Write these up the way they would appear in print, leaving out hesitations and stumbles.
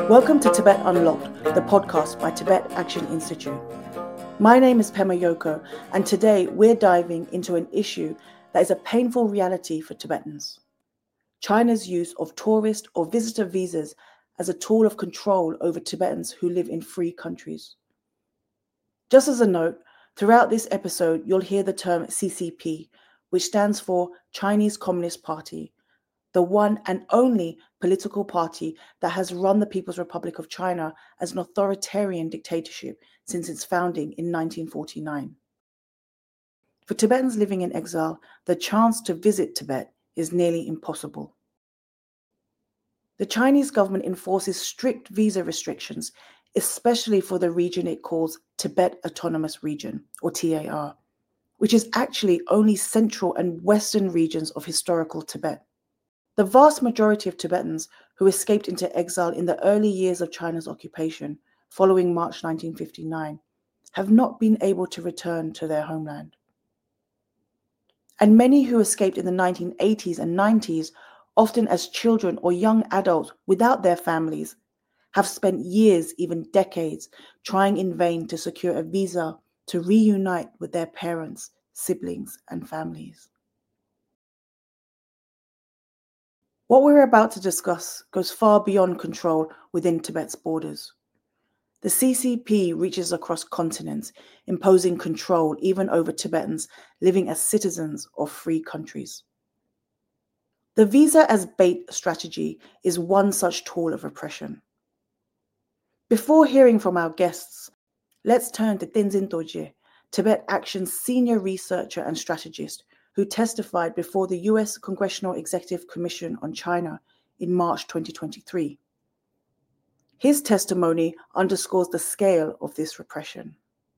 Welcome to Tibet Unlocked, the podcast by Tibet Action Institute. My name is Pema Yoko, and today we're diving into an issue that is a painful reality for Tibetans. China's use of tourist or visitor visas as a tool of control over Tibetans who live in free countries. Just as a note, throughout this episode, you'll hear the term CCP, which stands for Chinese Communist Party, the one and only political party that has run the People's Republic of China as an authoritarian dictatorship since its founding in 1949. For Tibetans living in exile, the chance to visit Tibet is nearly impossible. The Chinese government enforces strict visa restrictions, especially for the region it calls Tibet Autonomous Region, or TAR, which is actually only central and western regions of historical Tibet. The vast majority of Tibetans who escaped into exile in the early years of China's occupation, following March 1959, have not been able to return to their homeland. And many who escaped in the 1980s and 90s, often as children or young adults without their families, have spent years, even decades, trying in vain to secure a visa to reunite with their parents, siblings, and families. What we're about to discuss goes far beyond control within Tibet's borders. The CCP reaches across continents, imposing control even over Tibetans living as citizens of free countries. The visa as bait strategy is one such tool of repression. Before hearing from our guests, let's turn to Tenzin Dorje, Tibet Action's senior researcher and strategist, who testified before the US Congressional Executive Commission on China in March 2023. His testimony underscores the scale of this repression.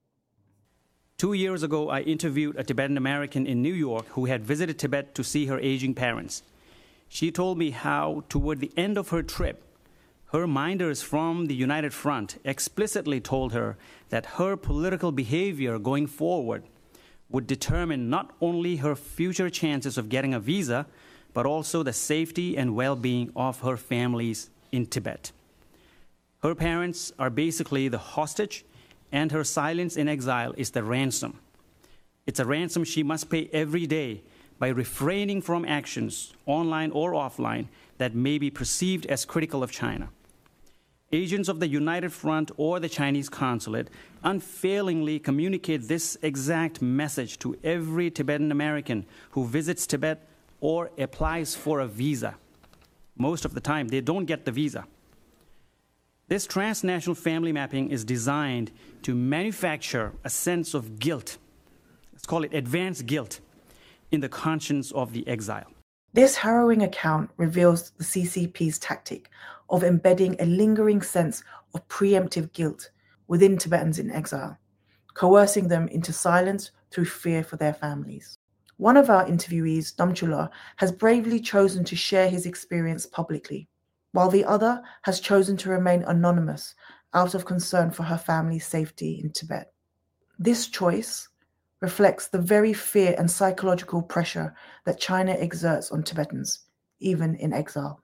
2 years ago, I interviewed a Tibetan American in New York who had visited Tibet to see her aging parents. She told me how, toward the end of her trip, her minders from the United Front explicitly told her that her political behavior going forward would determine not only her future chances of getting a visa, but also the safety and well-being of her families in Tibet. Her parents are basically the hostage, and her silence in exile is the ransom. It's a ransom she must pay every day by refraining from actions, online or offline, that may be perceived as critical of China. Agents of the United Front or the Chinese consulate unfailingly communicate this exact message to every Tibetan American who visits Tibet or applies for a visa. Most of the time, they don't get the visa. This transnational family mapping is designed to manufacture a sense of guilt. Let's call it advanced guilt in the conscience of the exile. This harrowing account reveals the CCP's tactic of embedding a lingering sense of preemptive guilt within Tibetans in exile, coercing them into silence through fear for their families. One of our interviewees, Namchula, has bravely chosen to share his experience publicly, while the other has chosen to remain anonymous out of concern for her family's safety in Tibet. This choice reflects the very fear and psychological pressure that China exerts on Tibetans, even in exile.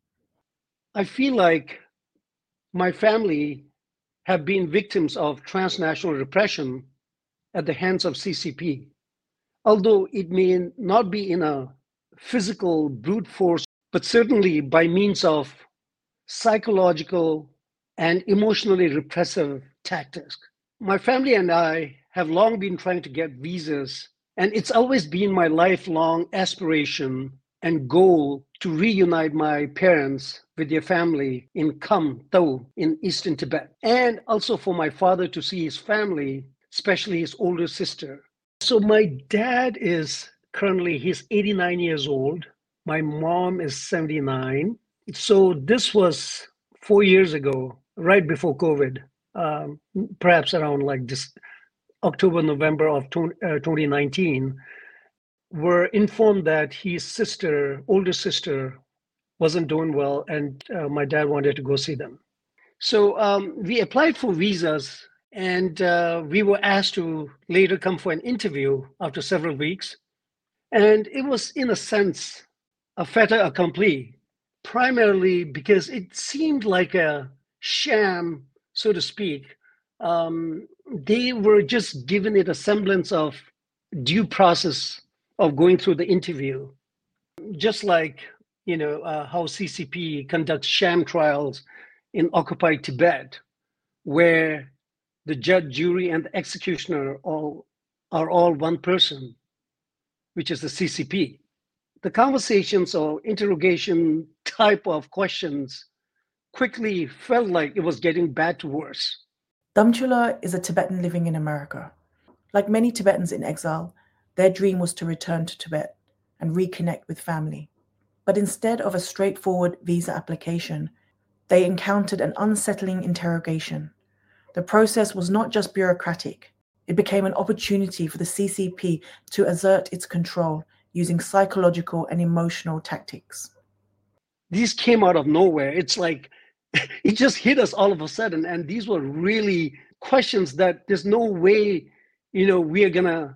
I feel like my family have been victims of transnational repression at the hands of CCP. Although it may not be in a physical brute force, but certainly by means of psychological and emotionally repressive tactics. My family and I have long been trying to get visas, and it's always been my lifelong aspiration and goal to reunite my parents with their family in Kham Tau in eastern Tibet, and also for my father to see his family, especially his older sister. So my dad is currently, he's 89 years old. My mom is 79. So this was 4 years ago, right before COVID, perhaps around like this October, November of 2019. Were informed that his sister, older sister, wasn't doing well, and my dad wanted to go see them. So we applied for visas, and we were asked to later come for an interview after several weeks. And it was, in a sense, a fait accompli, primarily because it seemed like a sham, so to speak. They were just given it a semblance of due process of going through the interview, just like how CCP conducts sham trials in occupied Tibet, where the judge, jury, and the executioner are all one person, which is the CCP. The conversations or interrogation type of questions quickly felt like it was getting bad to worse. Damchula is a Tibetan living in America. Like many Tibetans in exile, their dream was to return to Tibet and reconnect with family. But instead of a straightforward visa application, they encountered an unsettling interrogation. The process was not just bureaucratic. It became an opportunity for the CCP to assert its control using psychological and emotional tactics. These came out of nowhere. It's like it just hit us all of a sudden. And these were really questions that there's no way, we are gonna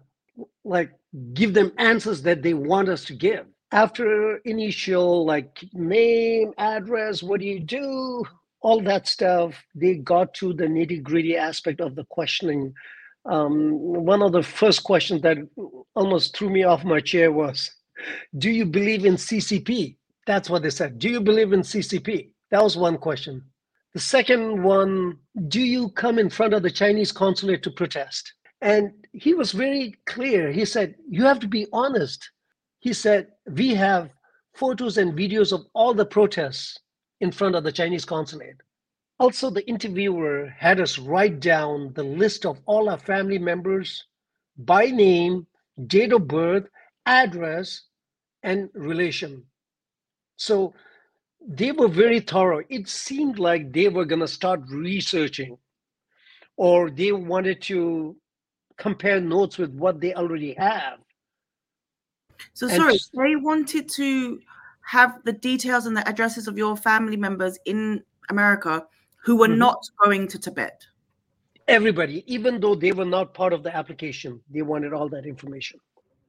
give them answers that they want us to give. After initial name, address, what do you do, all that stuff, they got to the nitty-gritty aspect of the questioning. One of the first questions that almost threw me off my chair was, do you believe in CCP? That's what they said. Do you believe in CCP? That was one question. The second one, do you come in front of the Chinese consulate to protest? And he was very clear. He said, you have to be honest. He said, we have photos and videos of all the protests in front of the Chinese consulate. Also, the interviewer had us write down the list of all our family members by name, date of birth, address, and relation. So they were very thorough. It seemed like they were going to start researching, or they wanted to compare notes with what they already have. So sorry, they wanted to have the details and the addresses of your family members in America who were not going to Tibet. Everybody, even though they were not part of the application, they wanted all that information.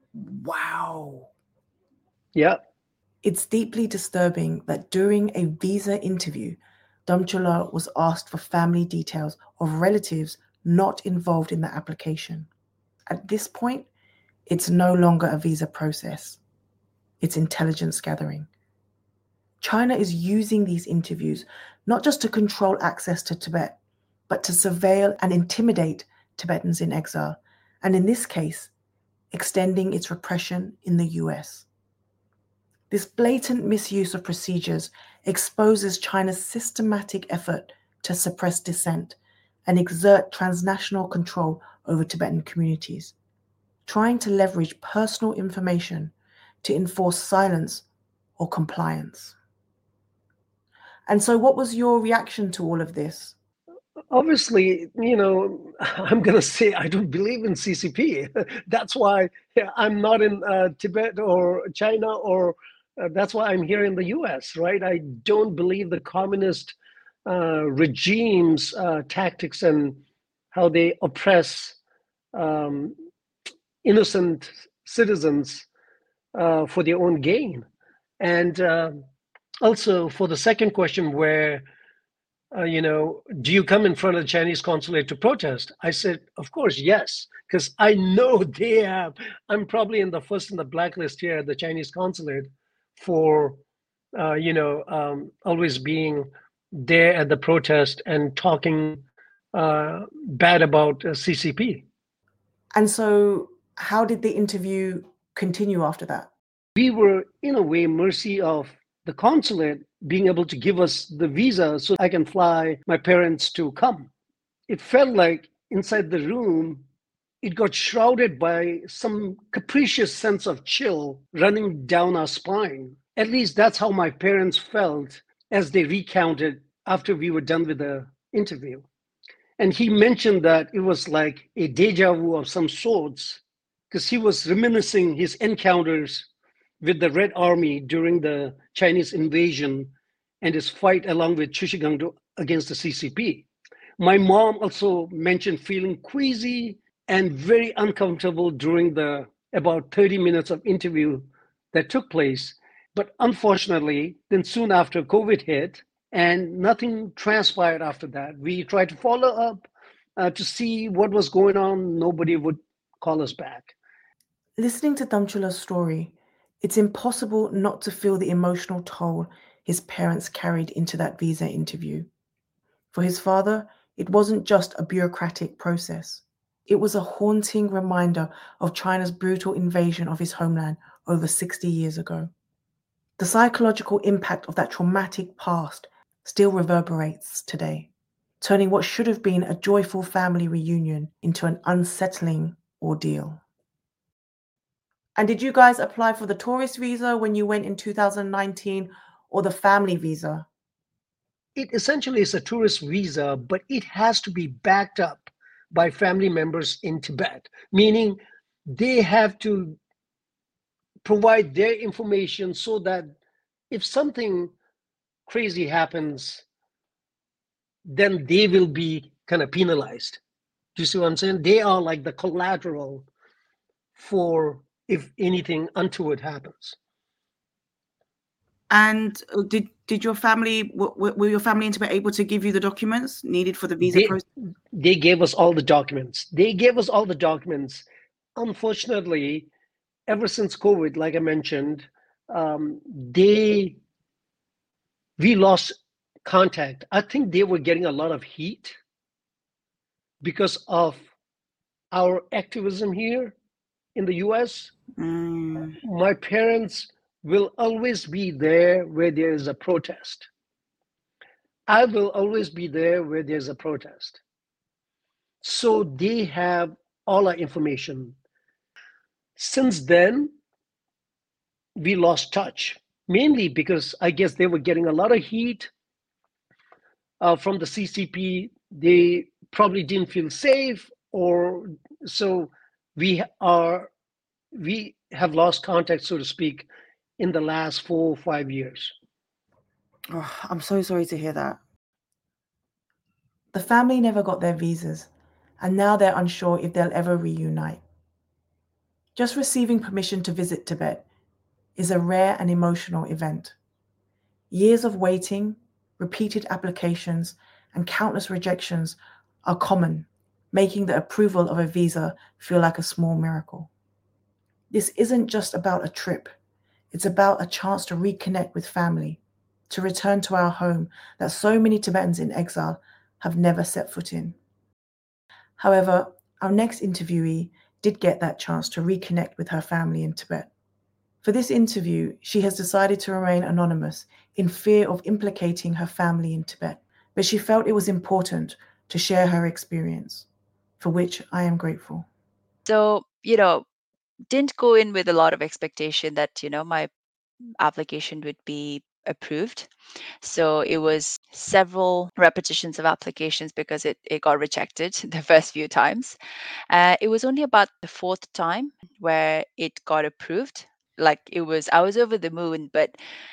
Wow. Yeah. It's deeply disturbing that during a visa interview, Damchula was asked for family details of relatives not involved in the application. At this point, it's no longer a visa process. It's intelligence gathering. China is using these interviews not just to control access to Tibet, but to surveil and intimidate Tibetans in exile, and in this case, extending its repression in the US. This blatant misuse of procedures exposes China's systematic effort to suppress dissent and exert transnational control over Tibetan communities, trying to leverage personal information to enforce silence or compliance. And so what was your reaction to all of this? Obviously, I'm going to say I don't believe in CCP. That's why I'm not in Tibet or China, or that's why I'm here in the US, right? I don't believe the communist regime's tactics and how they oppress innocent citizens for their own gain. And also for the second question where, do you come in front of the Chinese consulate to protest? I said, of course, yes, because I know they have. I'm probably in the blacklist here at the Chinese consulate for, always being there at the protest and talking bad about CCP. And so how did the interview continue after that? We were, in a way, mercy of the consulate being able to give us the visa so I can fly my parents to come. It felt like inside the room, it got shrouded by some capricious sense of chill running down our spine. At least that's how my parents felt as they recounted after we were done with the interview. And he mentioned that it was like a deja vu of some sorts, because he was reminiscing his encounters with the Red Army during the Chinese invasion and his fight along with Chushigangdo against the CCP. My mom also mentioned feeling queasy and very uncomfortable during the about 30 minutes of interview that took place. But unfortunately, then soon after COVID hit, and nothing transpired after that. We tried to follow up to see what was going on. Nobody would call us back. Listening to Damchula's story, it's impossible not to feel the emotional toll his parents carried into that visa interview. For his father, it wasn't just a bureaucratic process. It was a haunting reminder of China's brutal invasion of his homeland over 60 years ago. The psychological impact of that traumatic past still reverberates today, turning what should have been a joyful family reunion into an unsettling ordeal. And did you guys apply for the tourist visa when you went in 2019 or the family visa? It essentially is a tourist visa, but it has to be backed up by family members in Tibet, meaning they have to provide their information so that if something crazy happens, then they will be kind of penalized. Do you see what I'm saying? They are like the collateral for if anything untoward happens. And did your family were your family in Tibet able to give you the documents needed for the visa process? They gave us all the documents. Unfortunately, ever since COVID, like I mentioned, we lost contact. I think they were getting a lot of heat because of our activism here in the US. My parents will always be there where there is a protest. I will always be there where there's a protest. So they have all our information. Since then, we lost touch, mainly because I guess they were getting a lot of heat from the CCP. They probably didn't feel safe, or so we have lost contact, so to speak, in the last 4 or 5 years. Oh, I'm so sorry to hear that. The family never got their visas, and now they're unsure if they'll ever reunite. Just receiving permission to visit Tibet is a rare and emotional event. Years of waiting, repeated applications, and countless rejections are common, making the approval of a visa feel like a small miracle. This isn't just about a trip, it's about a chance to reconnect with family, to return to our home that so many Tibetans in exile have never set foot in. However, our next interviewee did get that chance to reconnect with her family in Tibet. For this interview, she has decided to remain anonymous in fear of implicating her family in Tibet, but she felt it was important to share her experience, for which I am grateful. So, didn't go in with a lot of expectation that, my application would be approved. So it was several repetitions of applications because it got rejected the first few times. It was only about the fourth time where it got approved. I was over the moon, but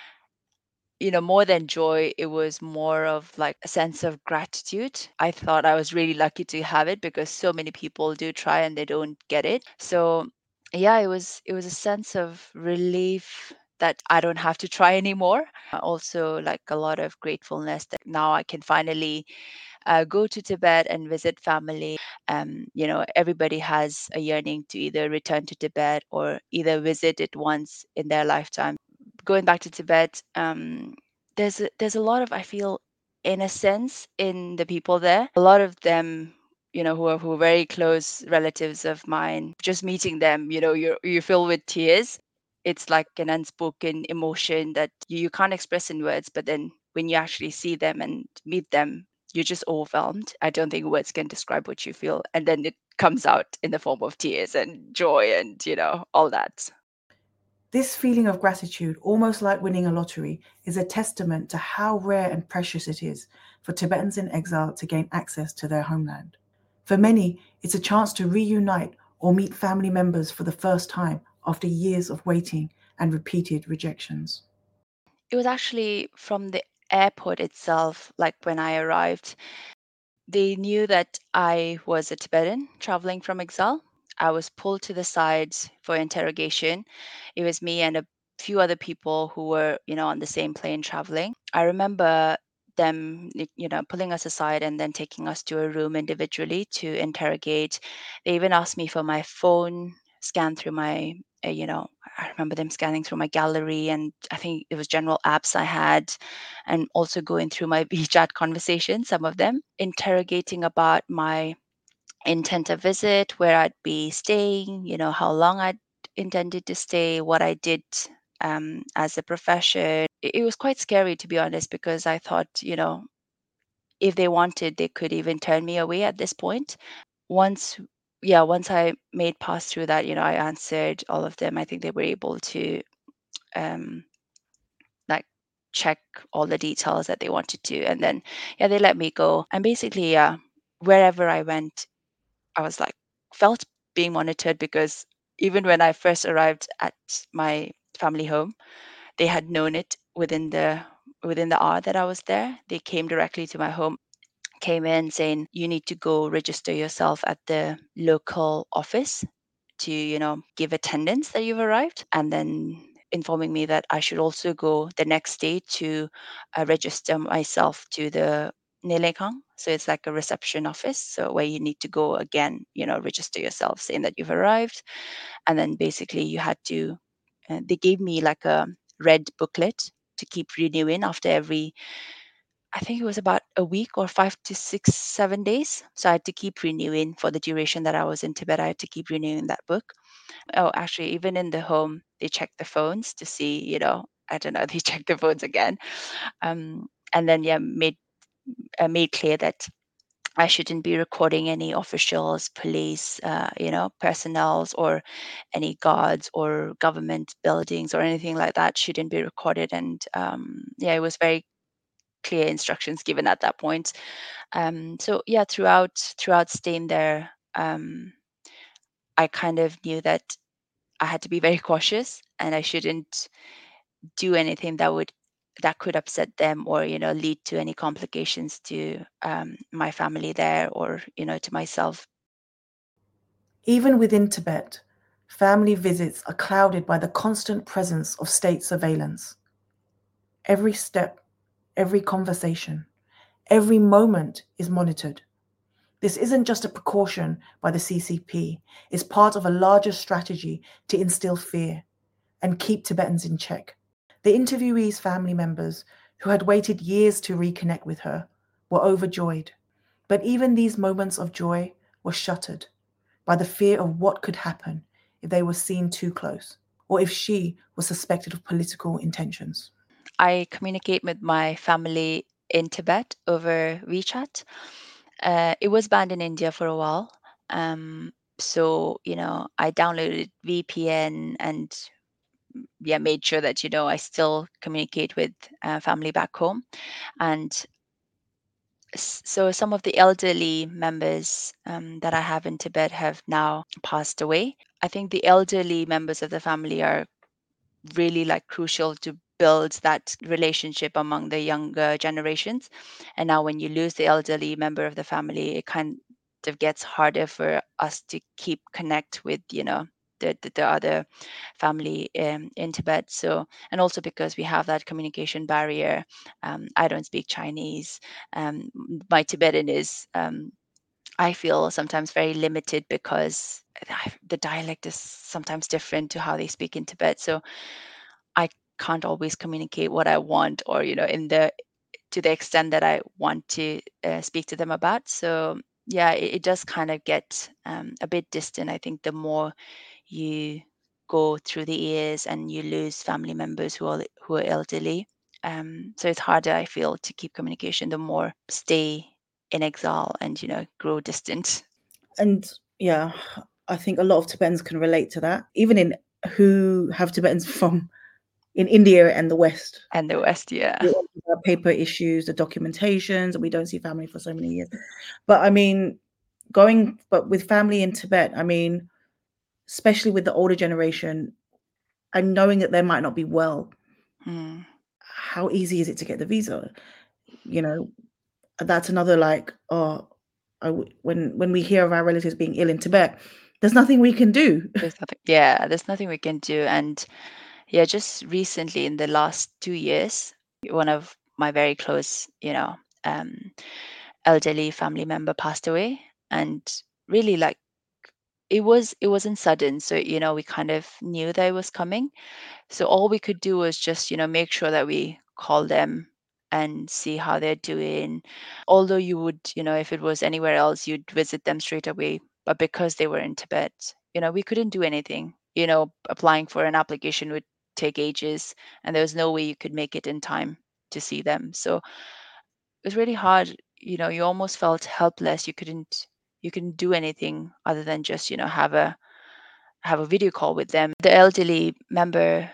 more than joy, it was more of like a sense of gratitude. I thought I was really lucky to have it because so many people do try and they don't get it. So yeah, it was a sense of relief that I don't have to try anymore. Also, like a lot of gratefulness that now I can finally go to Tibet and visit family. Everybody has a yearning to either return to Tibet or either visit it once in their lifetime. Going back to Tibet, there's a lot of, I feel, innocence in the people there. A lot of them, who are very close relatives of mine. Just meeting them, you're filled with tears. It's like an unspoken emotion that you can't express in words, but then when you actually see them and meet them, you're just overwhelmed. I don't think words can describe what you feel, and then it comes out in the form of tears and joy and all that. This feeling of gratitude, almost like winning a lottery, is a testament to how rare and precious it is for Tibetans in exile to gain access to their homeland. For many, it's a chance to reunite or meet family members for the first time after years of waiting and repeated rejections. It was actually from the airport itself, like when I arrived, they knew that I was a Tibetan traveling from exile. I was pulled to the sides for interrogation. It was me and a few other people who were, on the same plane traveling. I remember them, pulling us aside and then taking us to a room individually to interrogate. They even asked me for my phone, scan through my, I remember them scanning through my gallery, and I think it was general apps I had, and also going through my WeChat conversations, some of them, interrogating about my intent of visit, where I'd be staying, how long I'd intended to stay, what I did as a profession. It was quite scary, to be honest, because I thought, if they wanted, they could even turn me away at this point. Once, yeah, once I made pass through that, I answered all of them. I think they were able to um, like check all the details that they wanted to, and then yeah, they let me go. And basically, yeah, wherever I went, I was like felt being monitored, because even when I first arrived at my family home, they had known it within the hour that I was there. They came directly to my home, came in saying, you need to go register yourself at the local office to, give attendance that you've arrived, and then informing me that I should also go the next day to register myself to the Nelekang. So it's like a reception office, so where you need to go again, register yourself, saying that you've arrived, and then basically you had to. They gave me like a red booklet to keep renewing after every. I think it was about a week or 5 to 6, 7 days. So I had to keep renewing for the duration that I was in Tibet. I had to keep renewing that book. Oh, actually, even in the home, they check the phones to see, I don't know, they check the phones again. And then, yeah, made clear that I shouldn't be recording any officials, police, personnels, or any guards or government buildings or anything like that shouldn't be recorded. And yeah, it was very clear instructions given at that point. So yeah, throughout staying there, I kind of knew that I had to be very cautious, and I shouldn't do anything that could upset them, or lead to any complications to my family there, or to myself. Even within Tibet, family visits are clouded by the constant presence of state surveillance. Every step, every conversation, every moment is monitored. This isn't just a precaution by the CCP, it's part of a larger strategy to instill fear and keep Tibetans in check. The interviewee's family members, who had waited years to reconnect with her, were overjoyed. But even these moments of joy were shuttered by the fear of what could happen if they were seen too close, or if she was suspected of political intentions. I communicate with my family in Tibet over WeChat. It was banned in India for a while. So, I downloaded VPN and yeah, made sure that, I still communicate with family back home. And so some of the elderly members that I have in Tibet have now passed away. I think the elderly members of the family are really like crucial to build that relationship among the younger generations. And now when you lose the elderly member of the family, it kind of gets harder for us to keep connect with, the other family in Tibet. So, and also because we have that communication barrier. I don't speak Chinese. My Tibetan is I feel sometimes very limited, because the dialect is sometimes different to how they speak in Tibet. So I can't always communicate what I want, or in the to the extent that I want to speak to them about. So yeah, it does kind of get a bit distant. I think the more you go through the years and you lose family members who are elderly, so it's harder, I feel, to keep communication. The more stay in exile and grow distant. And yeah, I think a lot of Tibetans can relate to that, even in who have Tibetans from in India and the West. And the West, yeah. The paper issues, the documentations, and we don't see family for so many years. But I mean, but with family in Tibet, I mean, especially with the older generation, and knowing that they might not be well, how easy is it to get the visa? That's another when we hear of our relatives being ill in Tibet, there's nothing we can do. There's nothing we can do. And yeah, just recently in the last 2 years, one of my very close, elderly family member passed away, and really like it wasn't sudden, so we kind of knew that it was coming. So all we could do was just, make sure that we call them and see how they're doing. Although you would, if it was anywhere else, you'd visit them straight away. But because they were in Tibet, we couldn't do anything. Applying for an application would take ages, and there was no way you could make it in time to see them. So it was really hard. You almost felt helpless. You couldn't do anything other than just, have a video call with them. The elderly member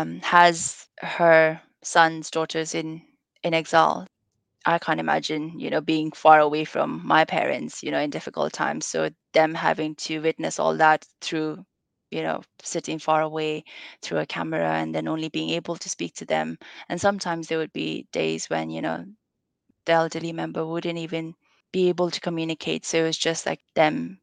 has her sons, daughters in exile. I can't imagine, being far away from my parents, in difficult times. So them having to witness all that through, sitting far away through a camera and then only being able to speak to them. And sometimes there would be days when, the elderly member wouldn't even be able to communicate. So it was just like them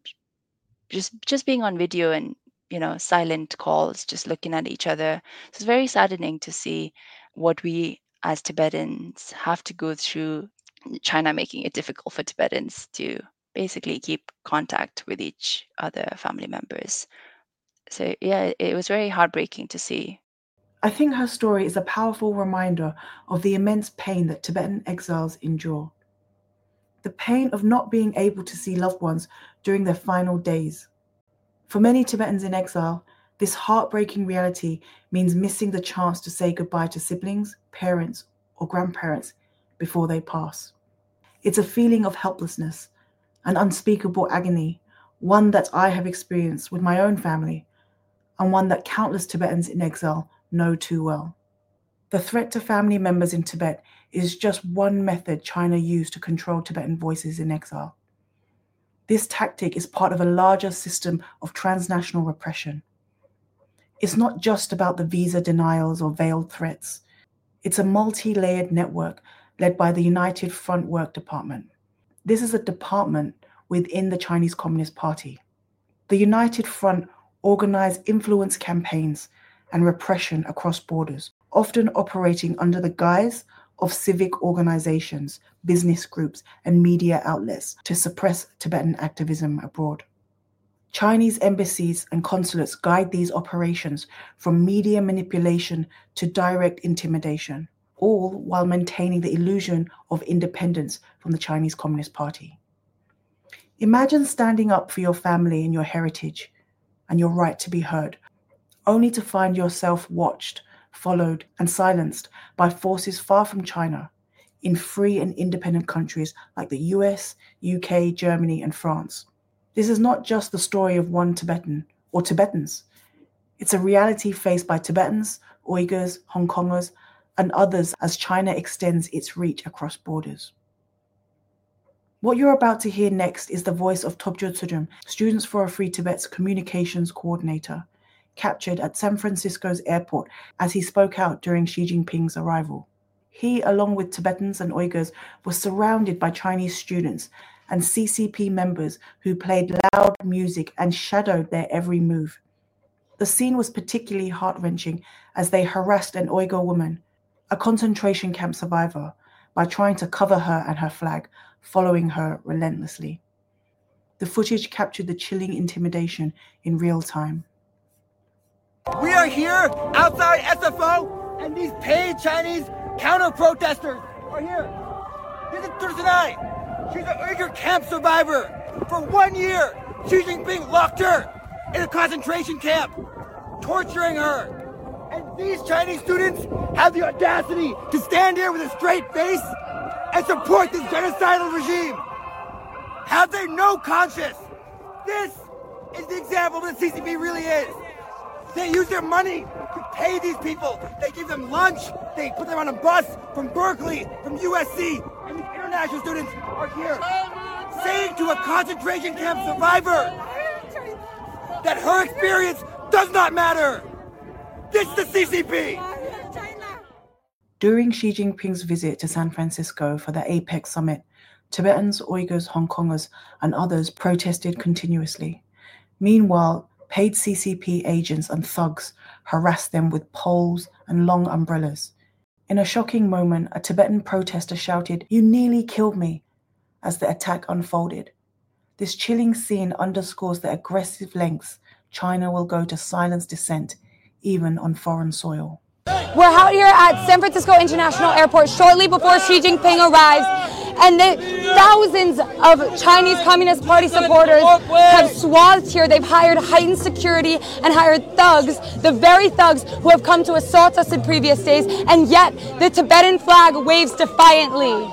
just being on video and silent calls, just looking at each other. So it's very saddening to see what we as Tibetans have to go through, China making it difficult for Tibetans to basically keep contact with each other family members. So yeah, it was very heartbreaking to see. I think her story is a powerful reminder of the immense pain that Tibetan exiles endure. The pain of not being able to see loved ones during their final days. For many Tibetans in exile, this heartbreaking reality means missing the chance to say goodbye to siblings, parents, or grandparents before they pass. It's a feeling of helplessness, an unspeakable agony, one that I have experienced with my own family, and one that countless Tibetans in exile know too well. The threat to family members in Tibet is just one method China used to control Tibetan voices in exile. This tactic is part of a larger system of transnational repression. It's not just about the visa denials or veiled threats. It's a multi-layered network led by the United Front Work Department. This is a department within the Chinese Communist Party. The United Front organized influence campaigns and repression across borders, often operating under the guise of civic organizations, business groups, and media outlets to suppress Tibetan activism abroad. Chinese embassies and consulates guide these operations from media manipulation to direct intimidation, all while maintaining the illusion of independence from the Chinese Communist Party. Imagine standing up for your family and your heritage and your right to be heard, only to find yourself watched, followed, and silenced by forces far from China in free and independent countries like the US, UK, Germany, and France. This is not just the story of one Tibetan or Tibetans. It's a reality faced by Tibetans, Uyghurs, Hong Kongers, and others as China extends its reach across borders. What you're about to hear next is the voice of Tobjo Tsujum, Students for a Free Tibet's communications coordinator, captured at San Francisco's airport as he spoke out during Xi Jinping's arrival. He, along with Tibetans and Uyghurs, was surrounded by Chinese students and CCP members who played loud music and shadowed their every move. The scene was particularly heart-wrenching as they harassed an Uyghur woman, a concentration camp survivor, by trying to cover her and her flag, following her relentlessly. The footage captured the chilling intimidation in real time. We are here outside SFO, and these paid Chinese counter-protesters are here. Here's a Tursunai. She's an Uyghur camp survivor. For 1 year, Xi Jinping locked her in a concentration camp, torturing her. And these Chinese students have the audacity to stand here with a straight face and support this genocidal regime. Have they no conscience? This is the example of what the CCP really is. They use their money to pay these people. They give them lunch. They put them on a bus from Berkeley, from USC, and these international students are here saying to a concentration camp survivor that her experience does not matter. This is the CCP. During Xi Jinping's visit to San Francisco for the APEC summit, Tibetans, Uyghurs, Hong Kongers, and others protested continuously. Meanwhile, paid CCP agents and thugs harassed them with poles and long umbrellas. In a shocking moment, a Tibetan protester shouted, "You nearly killed me," as the attack unfolded. This chilling scene underscores the aggressive lengths China will go to silence dissent, even on foreign soil. We're out here at San Francisco International Airport shortly before Xi Jinping arrives, and the thousands of Chinese Communist Party supporters have swathed here. They've hired heightened security and hired thugs, the very thugs who have come to assault us in previous days, and yet the Tibetan flag waves defiantly.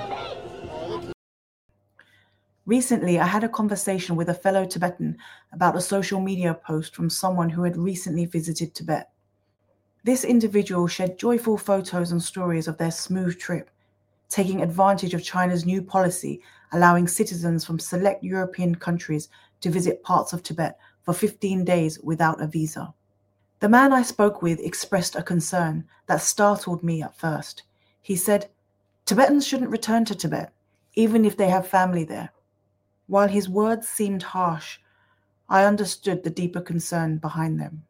Recently, I had a conversation with a fellow Tibetan about a social media post from someone who had recently visited Tibet. This individual shared joyful photos and stories of their smooth trip, taking advantage of China's new policy allowing citizens from select European countries to visit parts of Tibet for 15 days without a visa. The man I spoke with expressed a concern that startled me at first. He said, "Tibetans shouldn't return to Tibet, even if they have family there." While his words seemed harsh, I understood the deeper concern behind them.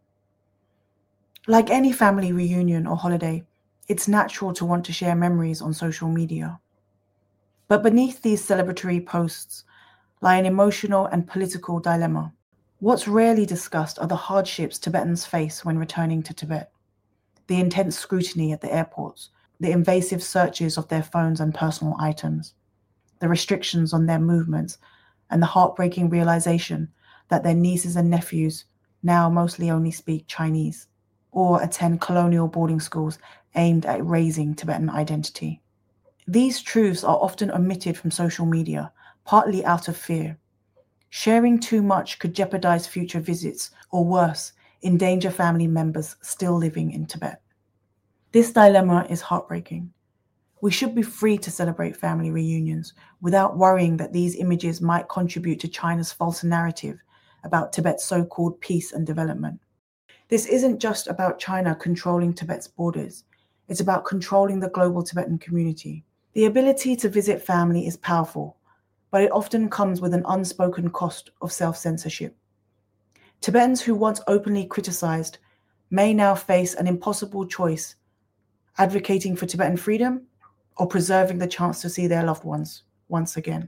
Like any family reunion or holiday, it's natural to want to share memories on social media. But beneath these celebratory posts lie an emotional and political dilemma. What's rarely discussed are the hardships Tibetans face when returning to Tibet. The intense scrutiny at the airports, the invasive searches of their phones and personal items, the restrictions on their movements, and the heartbreaking realization that their nieces and nephews now mostly only speak Chinese or attend colonial boarding schools aimed at raising Tibetan identity. These truths are often omitted from social media, partly out of fear. Sharing too much could jeopardize future visits, or worse, endanger family members still living in Tibet. This dilemma is heartbreaking. We should be free to celebrate family reunions without worrying that these images might contribute to China's false narrative about Tibet's so-called peace and development. This isn't just about China controlling Tibet's borders. It's about controlling the global Tibetan community. The ability to visit family is powerful, but it often comes with an unspoken cost of self-censorship. Tibetans who once openly criticized may now face an impossible choice, advocating for Tibetan freedom or preserving the chance to see their loved ones once again.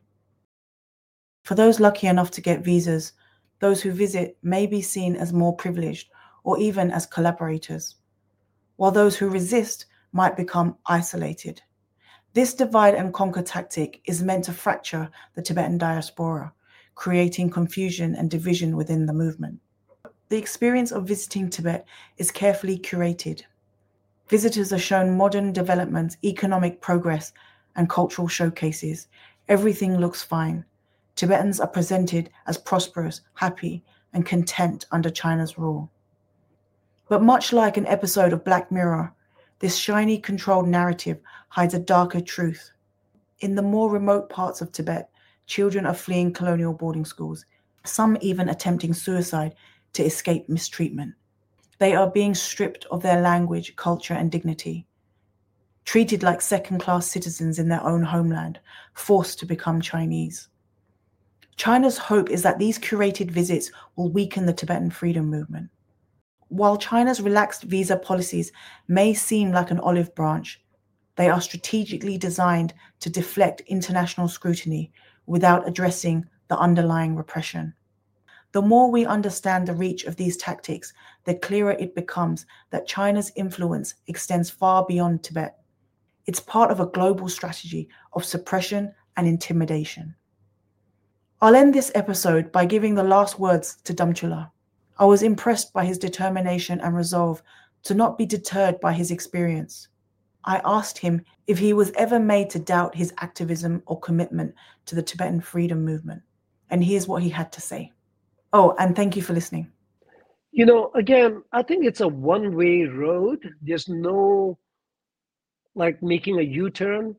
For those lucky enough to get visas, those who visit may be seen as more privileged or even as collaborators, while those who resist might become isolated. This divide and conquer tactic is meant to fracture the Tibetan diaspora, creating confusion and division within the movement. The experience of visiting Tibet is carefully curated. Visitors are shown modern developments, economic progress, and cultural showcases. Everything looks fine. Tibetans are presented as prosperous, happy, and content under China's rule. But much like an episode of Black Mirror, this shiny, controlled narrative hides a darker truth. In the more remote parts of Tibet, children are fleeing colonial boarding schools, some even attempting suicide to escape mistreatment. They are being stripped of their language, culture, and dignity, treated like second-class citizens in their own homeland, forced to become Chinese. China's hope is that these curated visits will weaken the Tibetan freedom movement. While China's relaxed visa policies may seem like an olive branch, they are strategically designed to deflect international scrutiny without addressing the underlying repression. The more we understand the reach of these tactics, the clearer it becomes that China's influence extends far beyond Tibet. It's part of a global strategy of suppression and intimidation. I'll end this episode by giving the last words to Damchula. I was impressed by his determination and resolve to not be deterred by his experience. I asked him if he was ever made to doubt his activism or commitment to the Tibetan freedom movement. And here's what he had to say. Oh, and thank you for listening. Again, I think it's a one-way road. There's no like making a U-turn.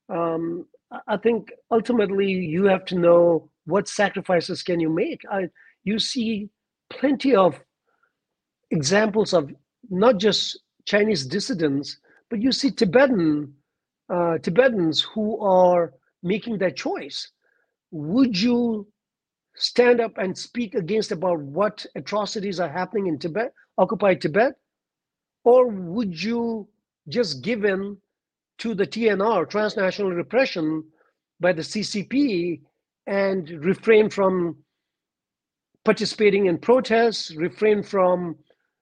I think ultimately you have to know what sacrifices can you make. You see plenty of examples of not just Chinese dissidents, but you see Tibetans who are making that choice. Would you stand up and speak against about what atrocities are happening in Tibet, occupied Tibet? Or would you just given to the TNR, transnational repression, by the CCP, and refrain from participating in protests, refrain from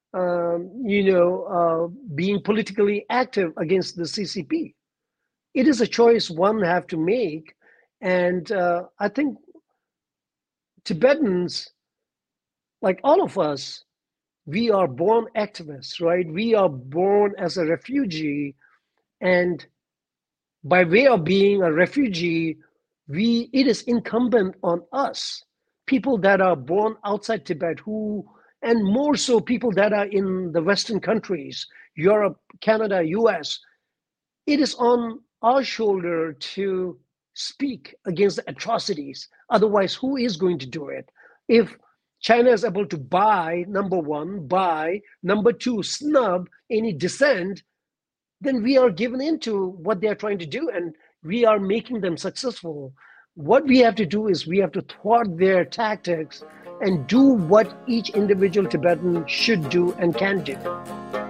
being politically active against the CCP. It is a choice one have to make, and I think Tibetans, like all of us, we are born activists, right? We are born as a refugee, and by way of being a refugee, it is incumbent on us, people that are born outside Tibet, and more so people that are in the Western countries, Europe, Canada, US, it is on our shoulder to speak against the atrocities. Otherwise, who is going to do it? If China is able to number one, number two, snub any dissent, then we are given into what they are trying to do, and we are making them successful. What we have to do is we have to thwart their tactics and do what each individual Tibetan should do and can do.